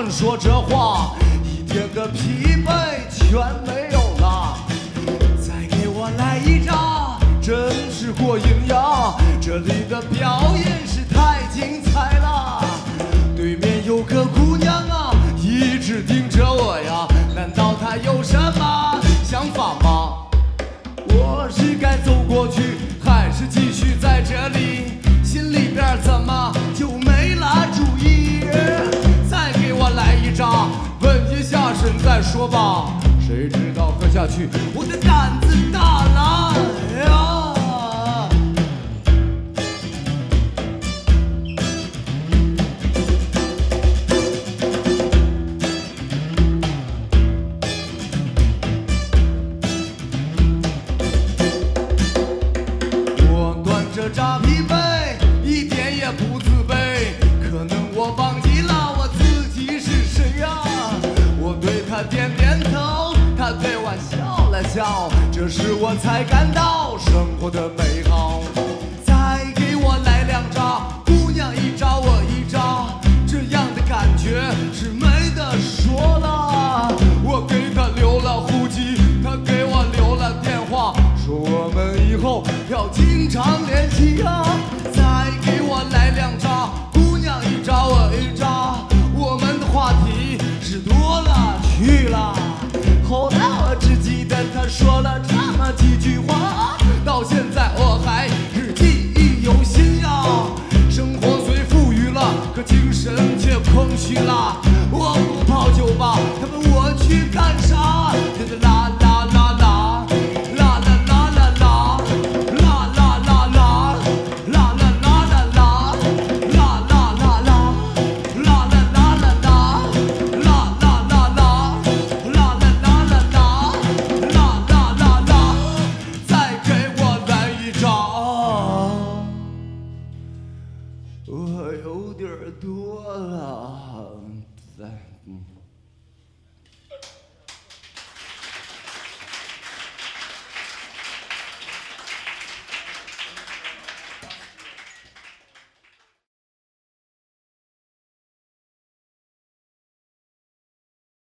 说这话，一点的疲惫全没有了。再给我来一扎，真是过瘾呀！这里的表演是太精彩了。对面有个姑娘啊，一直盯着我呀，难道她有什么想法吗？我是该走过去，还是继续在这里？心里边怎么就没了主意？再给我来一扎，稳一下身再说吧。谁知道喝下去，我的胆子大了呀！这扎疲惫，一点也不自卑。可能我忘记了我自己是谁呀？我对他点点头，他对我笑了笑。这时我才感到生活的美好。再给我来两扎，姑娘一扎我一扎，这样的感觉是没得说了。我给他留了户籍，他给我留了电话，说我们以后要经常联系呀。再给我来两扎，姑娘一扎我一扎，我们的话题是多了去了。后来我只记得他说了这么几句话，到现在我还是记忆犹新呀。生活虽富裕了，可精神却空虚了。